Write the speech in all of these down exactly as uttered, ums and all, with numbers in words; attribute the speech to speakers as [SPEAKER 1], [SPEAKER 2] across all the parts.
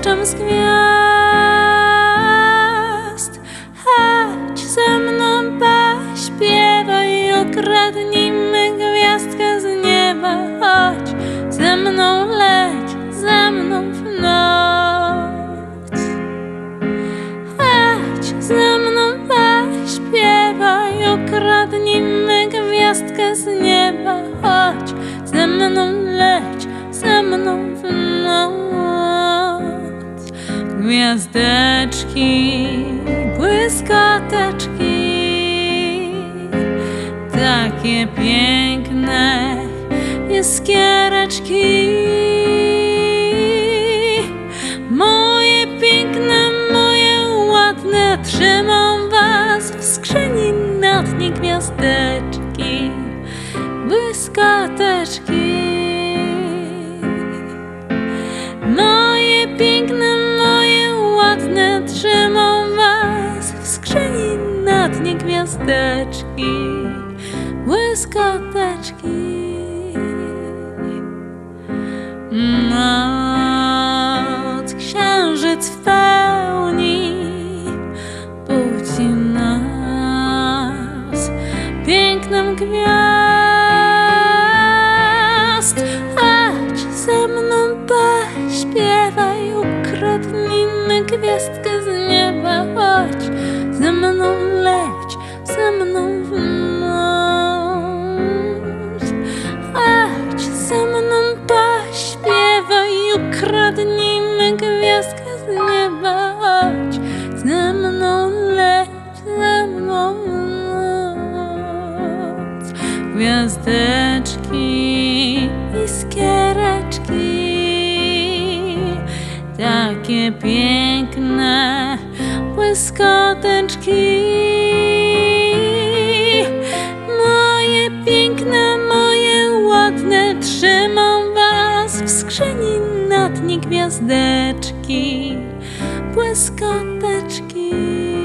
[SPEAKER 1] deszczem z gwiazd. Chodź ze mną, pośpiewaj, ukradnijmy gwiazdkę z nieba. Chodź ze mną, leć ze mną w noc. Chodź ze mną, pośpiewaj, ukradnijmy gwiazdkę z nieba. Chodź ze mną, leć ze mną w noc. Gwiazdeczki, błyskoteczki, takie piękne iskiereczki. Moje piękne, moje ładne, trzymam was w skrzyni na dnie. Gwiazdeczki, błyskoteczki. Moje piękne, moje ładne, trzymam was w skrzyni na dnie. Gwiazdeczki, błyskoteczki. Noc, księżyc w pełni budzi nas pięknem gwiazd. Chodź ze mną, pośpiewaj, ukradnijmy gwiazdkę z nieba. Chodź ze mną, leć ze mną w noc. Chodź ze mną, pośpiewaj, ukradnijmy gwiazdkę z nieba. Chodź ze mną, leć ze mną w noc. Gwiazdeczki, iskiereczki, takie piękne błyskoteczki. Moje piękne, moje ładne, trzymam was w skrzyni na dnie. Gwiazdeczki, błyskoteczki.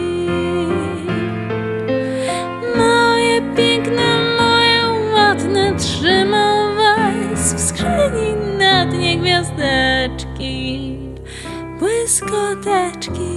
[SPEAKER 1] Moje piękne, moje ładne, trzymam was w skrzyni na dnie. Gwiazdeczki, błyskoteczki.